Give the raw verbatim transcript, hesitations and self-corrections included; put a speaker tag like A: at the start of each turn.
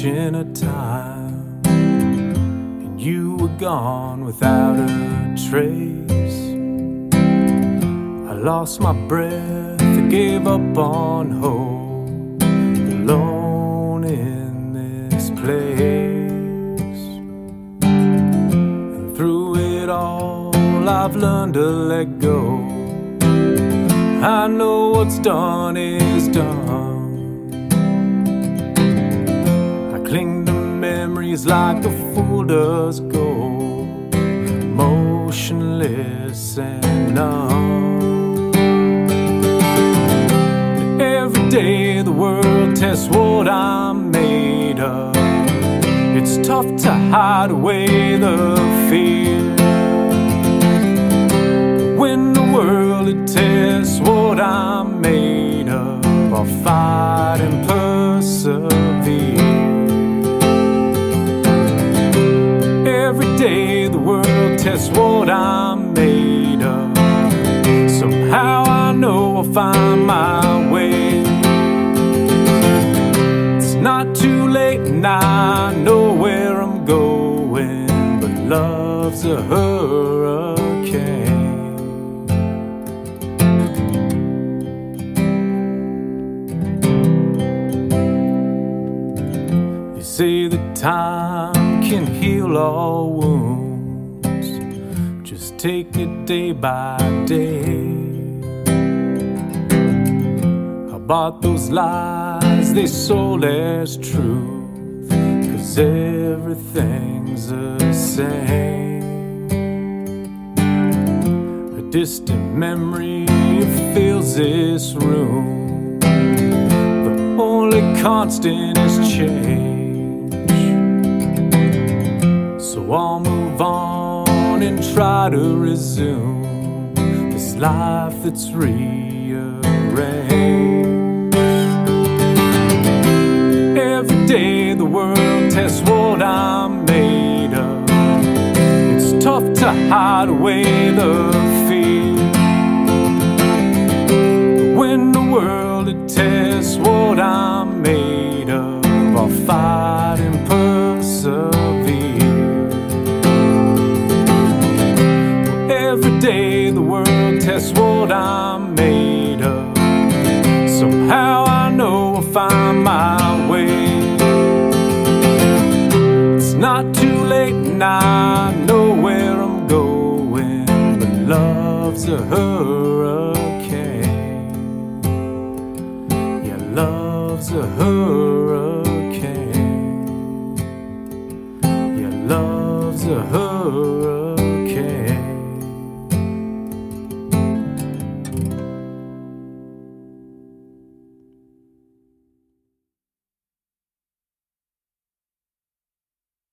A: in a time, and you were gone without a trace. I lost my breath, I gave up on hope, alone in this place. And through it all, I've learned to let go. I know what's done is done. I cling to memories like a fool does gold, motionless and numb. Every day the world tests what I'm made of. It's tough to hide away the fear. When the world it tests what I'm made of, I'll fight and persevere. Every day the world tests what I'm made of. Somehow I know I'll find my way. It's not too late and I know where I'm going, but love's a hurricane. Say that time can heal all wounds, just take it day by day. I bought those lies they sold as truth, 'cause everything's the same. A distant memory fills this room, the only constant is change. So I'll move on and try to resume this life that's rearranged. Every day the world tests what I'm made of. It's tough to hide away the fear. When the world it tests what I'm made of, I'll fight and persevere. Every day the world tests what I'm made of. Somehow I know I'll find